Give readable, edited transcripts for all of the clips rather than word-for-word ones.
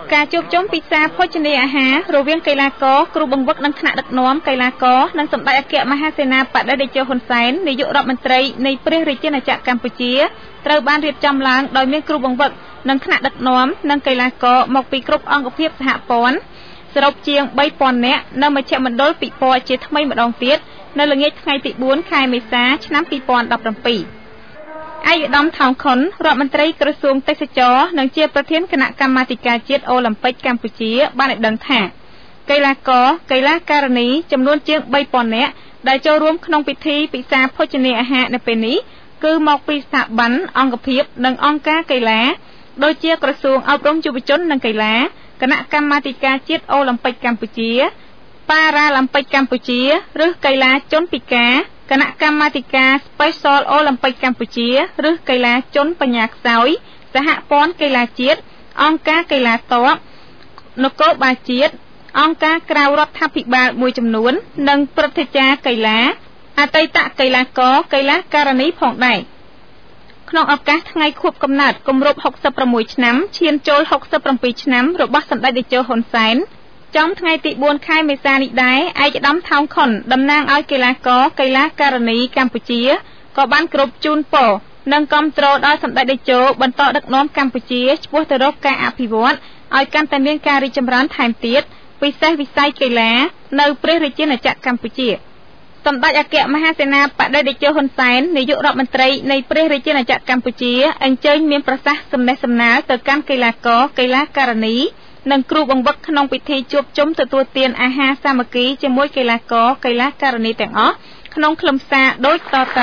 ការជួបជុំពិសាភោជនីយអាហាររវាងកីឡាករគ្រូបង្វឹកនិងថ្នាក់ដឹកនាំកីឡាករនិងសម្ដេចអគ្គមហាសេនាបតីតេជោហ៊ុនសែននាយករដ្ឋមន្ត្រីនៃព្រះរាជាណាចក្រកម្ពុជាត្រូវបានរៀបចំឡើងដោយមានគ្រូបង្វឹកនិងថ្នាក់ដឹកនាំនិងកីឡាករមកពីគ្រប់អង្គភាពសហព័ន្ធសរុបជាង 3000 នាក់នៅមជ្ឈមណ្ឌលពិព័រណ៍ជាថ្មីម្ដងទៀតនៅល្ងាចថ្ងៃទី4 ខែមេសាឆ្នាំ 2017 ឯកឧត្តមថោងខុនរដ្ឋមន្ត្រីក្រសួងទេសចរនិងជាប្រធានគណៈកម្មាធិការជាតិអូឡ িম্প ិកកម្ពុជាបានឲ្យដឹងថាកីឡាករកីឡាការិនីចំនួនជាង 3000 នាក់ដែលចូលរួមក្នុងពិធីពិសាភោជនីយអាហារនៅពេលនេះគឺមកពីស្ថាប័នអង្គភាពនិងអង្គការកីឡាដូចជាក្រសួងអប់រំយុវជននិងកីឡាគណៈកម្មាធិការជាតិអូឡ িম্প ិកកម្ពុជាប៉ារ៉ាឡ িম্প ិកកម្ពុជាឬកីឡាជនពិការគណៈកម្មាធិការ Special Olympic កម្ពុជាឬកីឡាជនបញ្ញាខ្សោយសហព័ន្ធកីឡាជាតិអង្គការកីឡាទ័ពនគរបាលជាតិអង្គការក្រៅរដ្ឋាភិបាលមួយចំនួននិងព្រឹទ្ធាចារ្យកីឡាអតីតកីឡាករកីឡាការិនីផងដែរក្នុងឱកាសថ្ងៃខួបកំណើតគម្រប់66ឆ្នាំឈានចូល67ឆ្នាំរបស់សម្ដេចតេជោហ៊ុនសែនចំថ្ងៃទី4 ខែមេសានេះដែរឯកឧត្តមថោងខុនតំណាងឲ្យកីឡាករកីឡាការិនីកម្ពុជាក៏បានគ្រប់ជូនពរនិងគាំទ្រដល់សម្ដេចតេជោបន្តដឹកនាំកម្ពុជាឆ្ពោះទៅរកការអភិវឌ្ឍឲ្យកាន់តែមានការរីកចម្រើនថែមទៀតពិសេសវិស័យកីឡានៅព្រះរាជាណាចក្រកម្ពុជាសម្ដេចអគ្គមហាសេនាបតីតេជោហ៊ុនសែននាយករដ្ឋមន្ត្រីនៃព្រះរាជាណាចក្រកម្ពុជាអញ្ជើញមានប្រសាសន៍សំណេះសំណាលទៅកាន់កីឡាករកីឡាការិនីនិងគ្រូបង្វឹកក្នុងពិធីជួបជុំទទួលទានអាហារសាមគ្គីជាមួយកីឡាករកីឡាការិនីទាំងអស់ក្នុងខ្លឹមសារដូចតទៅ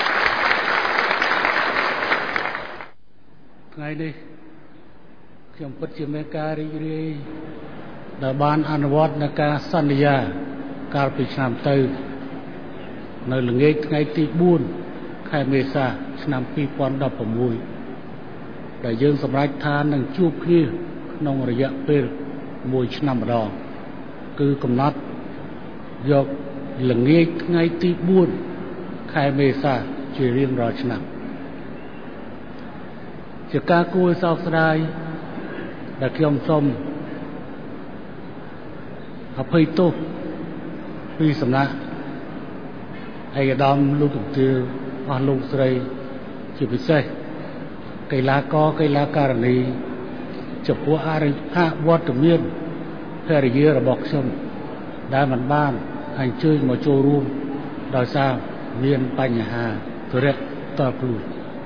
ថ្ងៃនេះខ្ញុំពិតជាមានការរីករាយដែលបានអនុវត្តនូវការសន្យាកាលពីឆ្នាំទៅនៅល្ងាចថ្ងៃទី4 ខែមេសាឆ្នាំ 2016 ដែលយើងសម្រេចថានឹងជួបគ្នាក្នុងរយៈពេល1ឆ្នាំម្ដងគឺកំណត់យកល្ងាចថ្ងៃទី4 ខែមេសាជារៀងរាល់ឆ្នាំជាការគួរសោកស្ដាយដែលខ្ញុំសូមអភ័យទោសពីសំណាក់ឯកឧត្តមលោកជំទាវអស់លោកស្រីជាពិសេសកីឡាករកីឡាការិនីចំពោះអវត្តមានភរិយារបស់ខ្ញុំដែលមិនបានអញ្ជើញមកចូលរួមដោយសារមានបញ្ហាទរៈតខ្លួន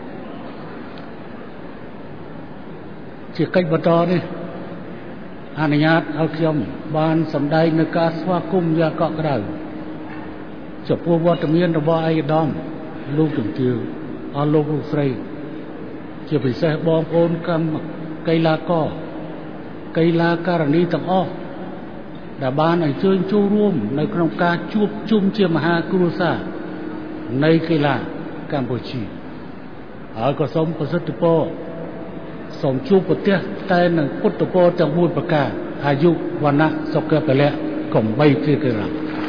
ជាកិច្ចបន្តនេះអនុញ្ញាតឲ្យខ្ញុំបានសម្ដែងនៅការស្វាគមន៍យ៉ាងកក់ក្ដៅចំពោះវត្តមានរបស់ឯកឧត្តមលោកជំទាវអស់លោកលោកស្រីជាពិសេសបងប្អូនកីឡាករកីឡាការិនីទាំងអស់ដែលបានអញ្ជើញចូលរួមនៅក្នុងការជួបជុំជាមហាគ្រួសារនៃកីឡាកម្ពុជាហើយក៏សូមប្រសិទ្ធពរសូមជួបប្រទេសតែនឹងពុទ្ធពរទាំង4ប្រការអាយុវណ្ណៈសុខៈពលៈកំបីគ្រាក្រ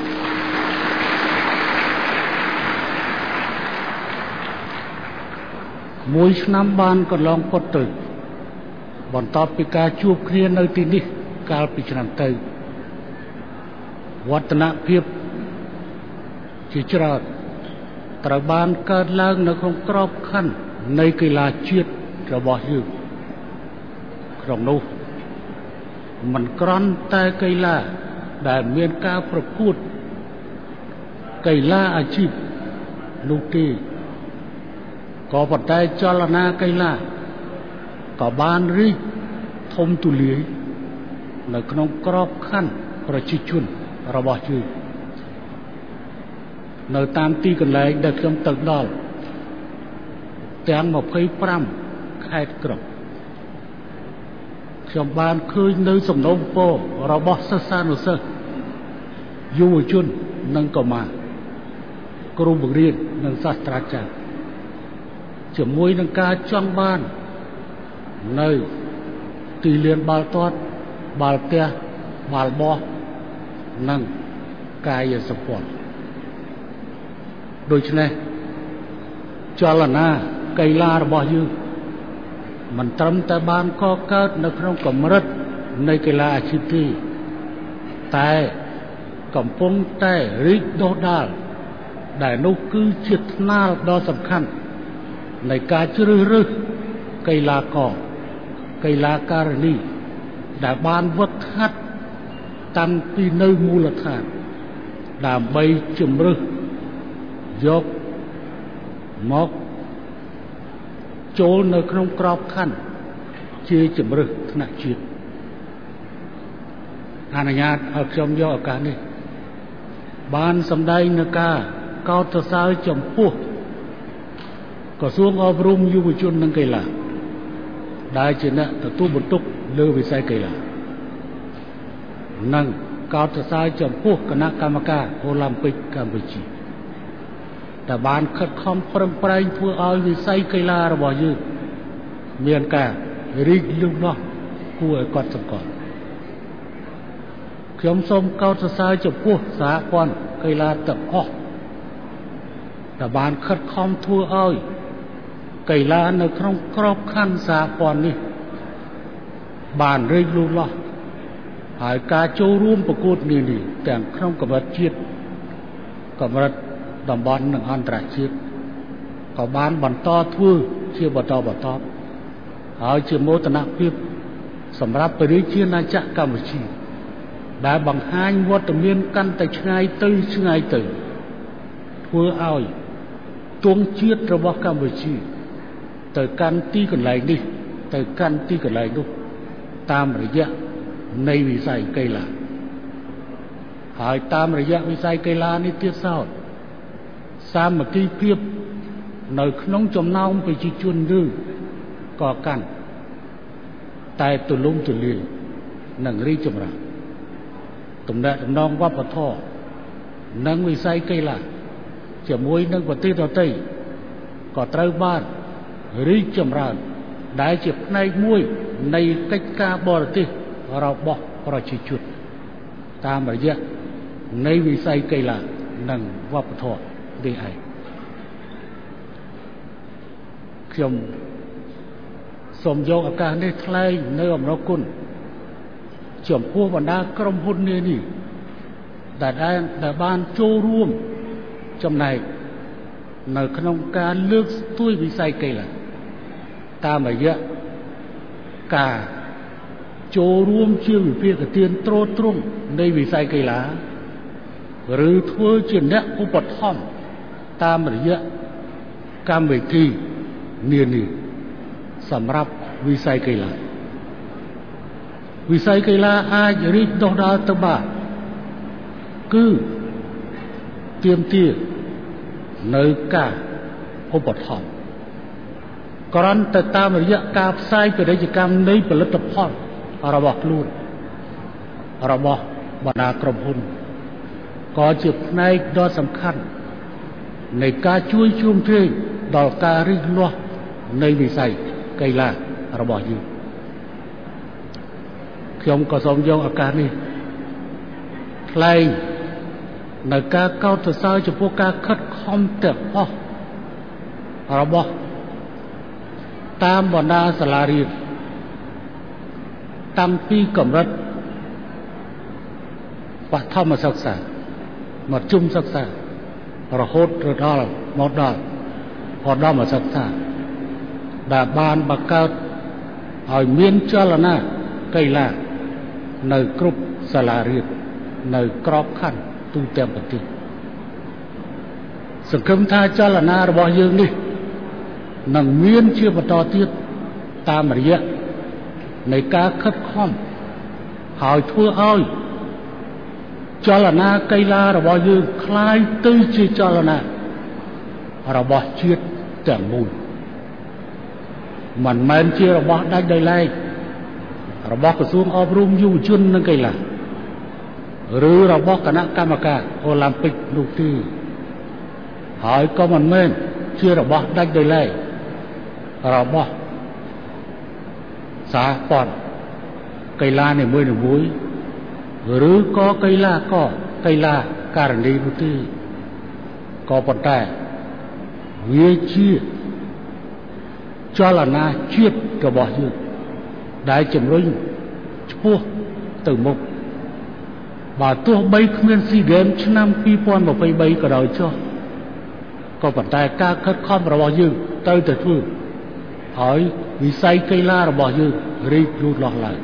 មួយឆ្នាំបានកន្លងផុតទៅបន្ទាប់ពីការជួបគ្នានៅទីនេះកាលពីឆ្នាំទៅវឌ្ឍនភាពជាច្រើនត្រូវបានកើតឡើងនៅក្នុងក្របខ័ណ្ឌនៃកីឡាជាតិរបស់យើងក្នុងនោះមិនគ្រាន់តែកីឡាដែលមានការប្រកួតកីឡាអាជីពនោះទេក៏ប៉ុន្តែចលនាកីឡាក៏បានរីកធំទូលាយនៅក្នុងក្របខ័ណ្ឌប្រជាជនរបស់យើងនៅតាមទីកន្លែងដែលខ្ញុំទៅដល់ទាំង25ខេត្តក្រុងខ្ញុំបានឃើញនៅសំណូមពររបស់សិស្សានុសិស្សយុវជននិងកុមារគ្រូបង្រៀននិងសាស្ត្រាចារ្យជាមួយនឹងការចង់បាននៅទីលានបាល់ទាត់បាល់ទះបាល់បោះនិងកាយសម្ព័ន្ធដូច្នេះចលនាកីឡារបស់យើងមិនត្រឹមតែបានកកើតនៅក្នុងកម្រិតនៃកីឡាអាជីពទេតែកំពុងតែរីកដុះដាលដែលនោះគឺជាថ្នាលដ៏សំខាន់នៃការជ្រើសរើសកីឡាករកីឡាការិនីដែលបានវឹកហាត់តាំងពីនៅមូលដ្ឋានដើម្បីជំរុញយកមកចូលនៅក្នុងក្របខ័ណ្ឌជាជំរើសថ្នាក់ជាតិអនុញ្ញាតឲ្យខ្ញុំយកឱកាសនេះបានសម្ដែងនឹងការកោតសរសើរចំពោះក្រសួងអប់រំយុវជននិងកីឡាដែលជាអ្នកទទួលបន្ទុកលើវិស័យកីឡានិងកោតសរសើរចំពោះគណៈកម្មការអូឡ িম্প ពិកកម្ពុជាដែលបានខិតខំប្រឹងប្រែងធ្វើឲ្យវិស័យកីឡារបស់យើងមានការរីកលូតលាស់គួរឲ្យកត់សម្គាល់ខ្ញុំសូមកោតសរសើរចំពោះសហព័ន្ធកីឡាទាំងអស់ដែលបានខិតខំធ្វើឲ្យកីឡានៅក្នុងក្របខ័ណ្ឌសហព័ន្ធនេះបានរីកលូតលាស់ហើយការចូលរួមប្រកួតនានាទាំងក្នុងកម្រិតជាតិកម្រិតតំបន់និងអន្តរជាតិក៏បានបន្តធ្វើជាបន្តបន្ទាប់ហើយជាមោទនភាពសម្រាប់ប្រជាជាតិណាចក្រកម្ពុជាដែលបង្ហាញវត្តមានកាន់តែឆ្ងាយទៅធ្វើឲ្យទង់ជាតិរបស់កម្ពុជាទៅកាន់ទីកន្លែងនេះទៅកាន់ទីកន្លែងនោះតាមរយៈនៃវិស័យកីឡាហើយតាមរយៈវិស័យកីឡានេះទៀតសោតសាមគ្គីភាពនៅក្នុងចំណោមប្រជាជនយើងក៏កាន់តែទូលំទូលាយនិងរីកចម្រើនទំនាក់ទំនងវប្បធម៌និងវិស័យកីឡាជាមួយនឹងប្រទេសដទៃក៏ត្រូវបានរីកចម្រើនដែលជាផ្នែកមួយនៃកិច្ចការបរទេសរបស់ប្រជាជនតាមរយៈនៃវិស័យកីឡានិងវប្បធម៌នេះឯងខ្ញុំសូមយកឱកាសនេះថ្លែងនៅអំណរគុណចំពោះបណ្ដាក្រុមហ៊ុននានាដែលបានចូលរួមចំណែកនៅក្នុងការលើកស្ទួយវិស័យកីឡាតាមរយៈការចូលរួមជាវិភាគទានទ្រទ្រង់នៃវិស័យកីឡាឬធ្វើជាអ្នកឧបត្ថម្ភតាមរយៈកម្មវិធីនានាសម្រាប់វិស័យកីឡាអាចរីកដុះដាលទៅបានគឺទាមទារនៅការឧបត្ថម្ភគ្រាន់តែតាមរយៈការផ្សាយពាណិជ្ជកម្មនៃផលិតផលរបស់ខ្លួនរបស់បណ្ដាក្រុមហ៊ុនក៏ជាផ្នែកដ៏សំខាន់នៃការជួយជ្រោមជ្រែងដល់ការរីកលាស់នៃវិស័យកីឡារបស់យើងខ្ញុំក៏សូមយកឱកាសនេះថ្លែងនៅការកោតសរសើរចំពោះការខិតខំទាំងអស់របស់តាមបណ្ដាសាលារៀនតាំងពីកម្រិតបឋមសិក្សាមធ្យមសិក្សារហូតដល់មកដល់ឧត្តមសិក្សាដែលបានបង្កើតឲ្យមានចលនាកីឡានៅគ្រប់សាលារៀននៅក្របខ័ណ្ឌទូទាំងប្រទេសសង្ឃឹមថាចលនារបស់យើងនេះនឹងមានជាបន្តទៀតតាមរយៈនៃការខិតខំហើយធ្វើឲ្យចលនាកីឡារបស់យើងคล้ายទៅជាចលនារបស់ជាតិទាំងមូលមិនមែនជារបស់ដាច់ដោយឡែករបស់ក្រសួងអប់រំយុវជននិងកីឡាឬរបស់គណៈកម្មការអូឡ িম্প ពិកនោះទេហើយក៏មិនមែនជារបស់ដាច់ដោយឡែករបស់សហព័ន្ធកីឡានីមួយៗឬក៏កីឡាការិនីនោះទេក៏ប៉ុន្តែវាជាចលនាជាតិរបស់យើងដែលជំរុញឆ្ពោះទៅមុខបើទោះបីគ្មានស៊ីហ្គេមឆ្នាំ2023ក៏ដោយចុះក៏ប៉ុន្តែការខិតខំរបស់យើងត្រូវតែធ្វើហើយវិស័យកីឡារបស់យើងរីកលូតលាស់ឡើង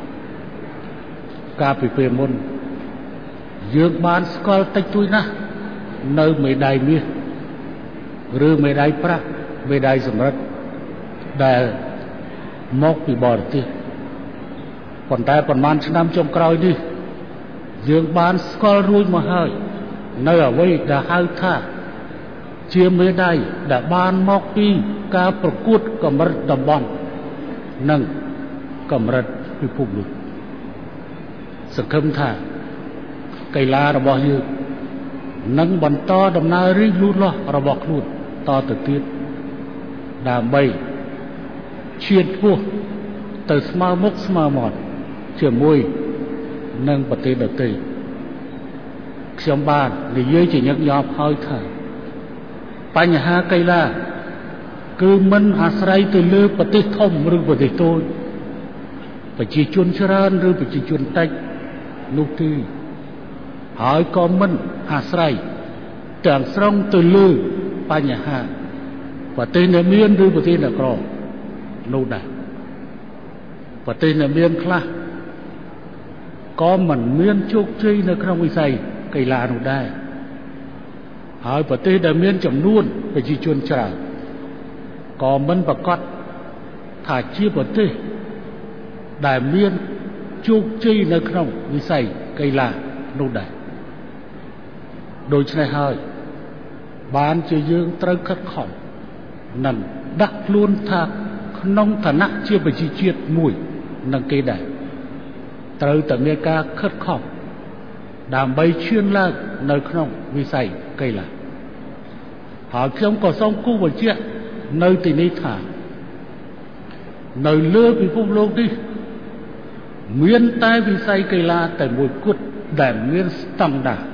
កាលពីពេលមុនយើងបានស្គាល់តិចតួចណាស់នៅមេដាយមាសឬមេដាយប្រាក់មេដាយសំរឹទ្ធដែលមកពីបរទេសប៉ុន្តែប្រហែលឆ្នាំចុងក្រោយនេះយើងបានស្គាល់រួចមកហើយនៅអ្វីដែលហៅថាជាមេដាយដែលបានមកពីការប្រកួតកម្រិតតំបន់និងកម្រិតពិភពលោកសង្ឃឹមថាកីឡារបស់យើងនឹងបន្តដំណើររីកលូតលាស់របស់ខ្លួនតទៅទៀតដើម្បីឈានឆ្ពោះទៅស្មើមុខស្មើមាត់ជាមួយនឹងប្រទេសដទៃខ្ញុំបាននិយាយជាញឹកញាប់ហើយថាបញ្ហាកីឡាគឺមិនអាស្រ័យទៅលើប្រទេសធំឬប្រទេសតូចប្រជាជនច្រើនឬប្រជាជនតិចនោះទេហើយក៏មិនអាស្រ័យទាំងស្រុងទៅលើបញ្ហាប្រទេសដែលមានឬប្រទេសដែលក្រនោះដែរប្រទេសដែលមានខ្លះក៏មិនមានជោគជ័យនៅក្នុងវិស័យកីឡានោះដែរហើយប្រទេសដែលមានចំនួនប្រជាជនច្រើនក៏មិនប្រកាសថាជាប្រទេសដែលមានជោគជ័យនៅក្នុងវិស័យកីឡានោះដែរដូច្នេះហើយបានជាយើងត្រូវខិតខំនិងដាក់ខ្លួនថាក្នុងឋានៈជាប្រជាជាតិមួយនឹងគេដែរត្រូវតែមានការខិតខំដើម្បីឈានឡើងនៅក្នុងវិស័យកីឡាហើយខ្ញុំក៏សូមគូបញ្ជាក់នៅទីនេះថានៅលើពិភពលោកនេះមានតែវិស័យកីឡាតែមួយគត់ដែលមានស្តង់ដារ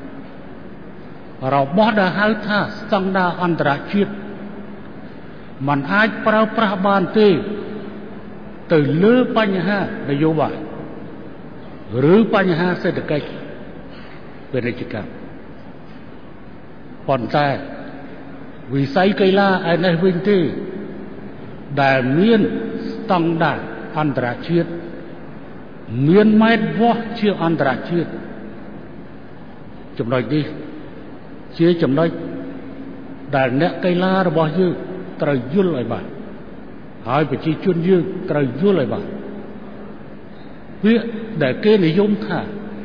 របស់ដែលហៅថាស្តង់ដារអន្តរជាតិมันអាចប្រើប្រាស់បានទេទៅលើបញ្ហានយោបាយឬបញ្ហាសេដ្ឋកិច្ចពាណិជ្ជកម្មប៉ុន្តែវិស័យកីឡាឯនេះវិញទេដែលមានស្តង់ដារអន្តរជាតិមានម៉ែត្រវាស់ជាអន្តរជាតិចំណុចនេះជាចំណុចដែលអ្នកកីឡារបស់យើងត្រូវយល់ឲ្យបានហើយប្រជាជនយើងត្រូវយល់ឲ្យបានពាក្យដែលគេនិយមថា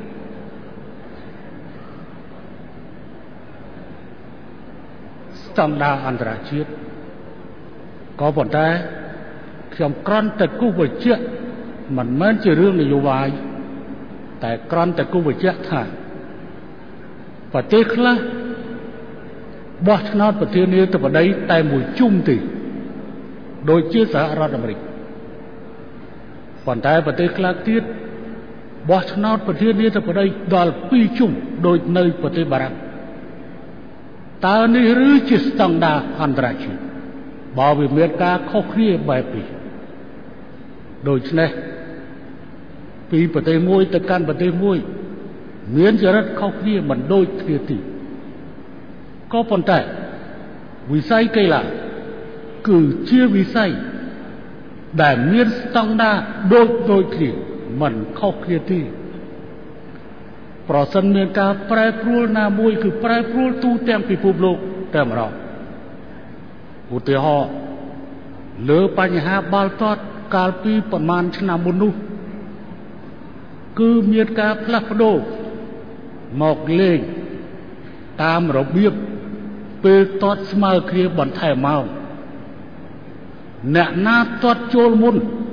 ស្តង់ដារអន្តរជាតិក៏ប៉ុន្តែខ្ញុំគ្រាន់តែគូសបញ្ជាក់មិនមែនជារឿងនយោបាយតែគ្រាន់តែគូសបញ្ជាក់ថាប្រទេសខ្លះបោះឆ្នោតប្រធានាធិបតីតែមួយជុំទេដូចជាសហរដ្ឋអាមេរិកប៉ុន្តែប្រទេសខ្លះទៀតបោះឆ្នោតប្រធានាធិបតីដល់2ជុំដូចនៅប្រទេសបារាំងតើនេះឬជាស្តង់ដារអន្តរជាតិបើវាមានការខុសគ្នាបែបនេះដូច្នេះពីប្រទេសមួយទៅកាន់ប្រទេសមួយមានចរិតខុសគ្នាមិនដូចគ្នាទេក៏ប៉ុន្តែវិស័យកីឡាគឺជាវិស័យដែលមានស្តង់ដារដូចគ្នាមិនខុសគ្នាទេប្រសិនមានការប្រែប្រួលណាមួយគឺប្រែប្រួលទូទាំងពិភពលោកតែម្ដងឧទាហរណ៍លើបញ្ហាបាល់ទាត់កាលពីប្រមាណឆ្នាំមុននោះគឺមានការផ្លាស់ប្ដូរមកលេងតាមរបៀបពេលទាត់ស្មើគ្នាបន្ថែមម៉ោងអ្នកណាទាត់ចូលមុន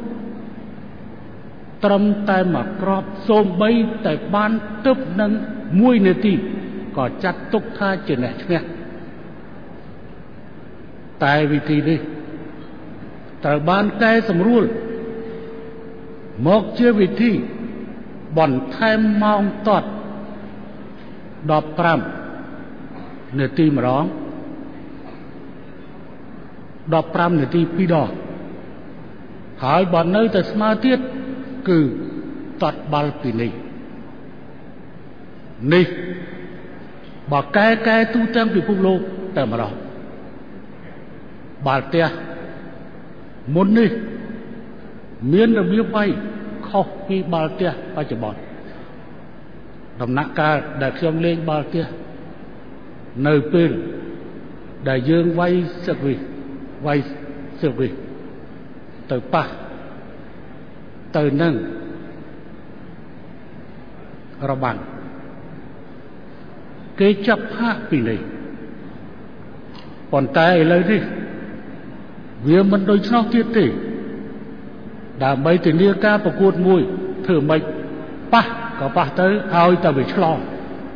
ត្រឹមតែមួយគ្រាប់សូម្បីតែបានទើបនឹង1នាទីក៏ចាត់ទុកថាជាអ្នកឈ្នះតែវិធីនេះត្រូវបានកែសម្រួលមកជាវិធីបន្ថែមម៉ោងទាត់15នាទីម្ដង15នាទី2ដងហើយបើនៅតែស្មើទៀតគឺតតបាល់ពីនេះបើកែទូទាំងពិភពលោកតែម្ដងបាល់ទះមុននេះមានរបៀបបីខុសពីបាល់ទះបច្ចុប្បន្នដំណាក់កាលដែលខ្ញុំលេងបាល់ទះនៅពេលដែលយើងវាយសឹកវិទៅប៉ះទៅនឹងរបាំងគេចាប់ហាក់ពីនេះប៉ុន្តែឥឡូវនេះវាមិនដូចឆ្នោតទៀតទេដើម្បីធានាការប្រកួតមួយធ្វើម៉េចប៉ះក៏ប៉ះទៅឲ្យតែវាឆ្លង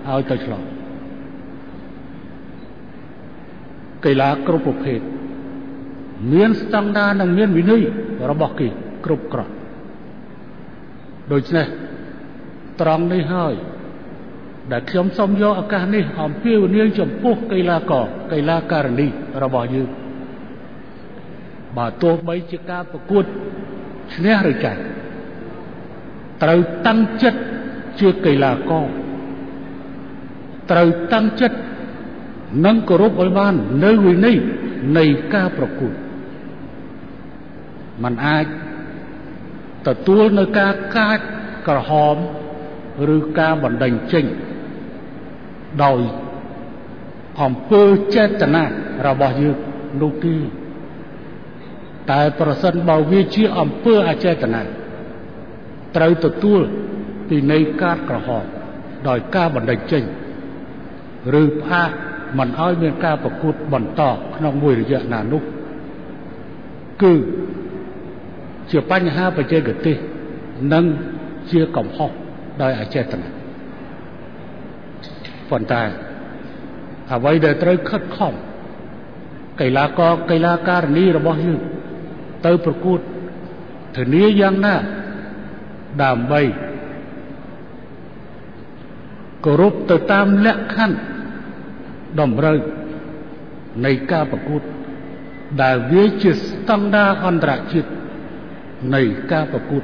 កីឡាគ្រប់ប្រភេទមានស្តង់ដារនិងមានវិន័យរបស់គេគ្រប់គ្រាន់ដូច្នេះត្រង់នេះហើយដែលខ្ញុំសូមយកឱកាសនេះអំពាវនាវចំពោះកីឡាករកីឡាការិនីរបស់យើងបើទោះបីជាការប្រកួតឈ្នះឬចាញ់ត្រូវតាំងចិត្តជាកីឡាករត្រូវតាំងចិត្តនិងគោរពឲ្យបាននៅវិន័យនៃការប្រកួតมันអាចទទួលនៅការកាចក្រហមឬការបណ្ដេញចេញដោយអំពើចេតនារបស់យើងនោះទេតែប្រសិនបើវាជាអំពើអចេតនាត្រូវទទួលពីនៃកាចក្រហមដោយការបណ្ដេញចេញឬផ្អាកមិនឲ្យមានការប្រកួតបន្តក្នុងមួយរយៈណានោះគឺជាបញ្ហាបច្ចេកទេសនិងជាកំហុសដោយអចេតនាប៉ុន្តែអ្វីដែលត្រូវខិតខំកីឡាករកីឡាការិនីរបស់យើងទៅប្រកួតធានាយ៉ាងណាដើម្បីគោរពទៅតាមលក្ខខណ្ឌតម្រូវនៃការប្រកួតដែលវាជាស្តង់ដារអន្តរជាតិនៃការប្រកួត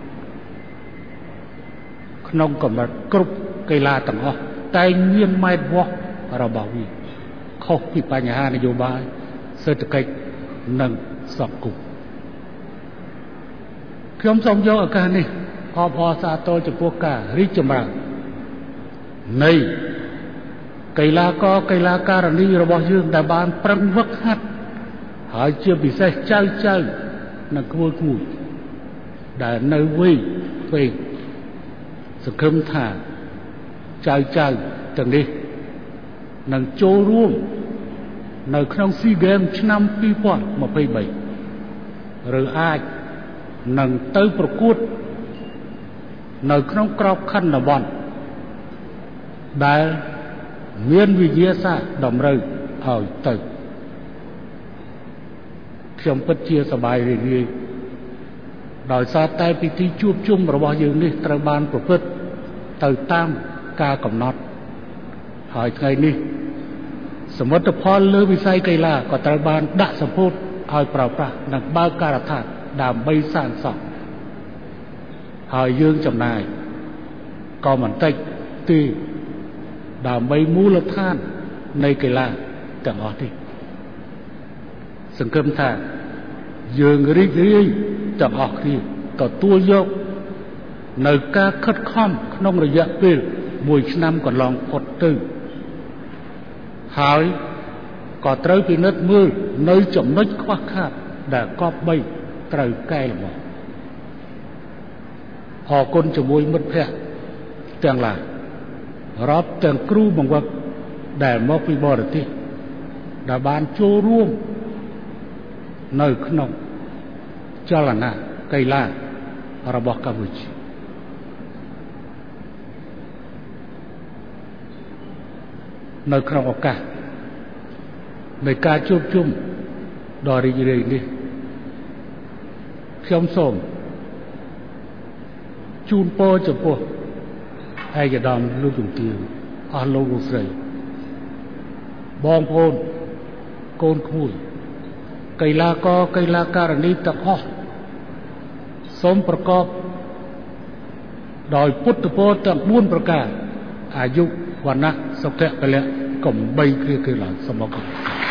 ក្នុងកម្រិតគ្រប់កីឡាទាំងអស់តែមានម៉ែត្រវាស់របស់វាខុសពីបញ្ហានយោបាយសេដ្ឋកិច្ចនិងសង្គមខ្ញុំសូមយកឱកាសនេះអបអរសាទរចំពោះការរីកចម្រើននៃកីឡាករកីឡាការិនីរបស់យើងដែលបានប្រឹងវឹកហាត់ហើយជាពិសេសចៅនិងក្មួយដែលនៅវ័យពេកសង្ឃឹមថាចៅទាំងនេះនឹងចូលរួមនៅក្នុង SEA Games ឆ្នាំ2023ឬអាចនឹងទៅប្រកួតនៅក្នុងក្របខ័ណ្ឌតំបន់ដែលមានវិទ្យាសាស្ត្រតម្រូវឲ្យទៅខ្ញុំពិតជាសប្បាយរីករាយដោយសារតែពិធីជួបជុំរបស់យើងនេះត្រូវបានប្រព្រឹត្តទៅតាមការកំណត់ហើយថ្ងៃនេះសមិទ្ធផលលើវិស័យកីឡាក៏ត្រូវបានដាក់សម្ពោធឲ្យប្រើប្រាស់និងបើកការដ្ឋានដើម្បីសាងសង់ហើយយើងចំណាយក៏មិនតិចទេដើម្បីមូលដ្ឋាននៃកីឡាទាំងអស់នេះសង្ឃឹមថាយើងរីករាយទាំងអស់គ្នាទទួលយកនៅការខិតខំក្នុងរយៈពេល1ឆ្នាំកន្លងផុតទៅហើយក៏ត្រូវពិនិត្យមើលនៅចំណុចខ្វះខាតដែលគប្បីត្រូវកែលម្អអរគុណជាមួយមិត្តភ័ក្តិទាំងឡាយរាប់ទាំងគ្រូបង្វឹកដែលមកពីបរទេសដែលបានចូលរួមនៅក្នុងចលនាកីឡារបស់កម្ពុជានៅក្នុងឱកាសនៃការជួបជុំដ៏រីករាយនេះខ្ញុំសូមជូនពរចំពោះឯកឧត្តមលោកជំទាវអស់លោកលោកស្រីបងប្អូនកូនក្មួយកីឡាករកីឡាការិនីទាំងអស់សូមប្រកបដោយពុទ្ធពរទាំង4ប្រការអាយុវណ្ណៈសុខៈពលៈកុំបីគ្រាគឺឡើយសូមអរគុណ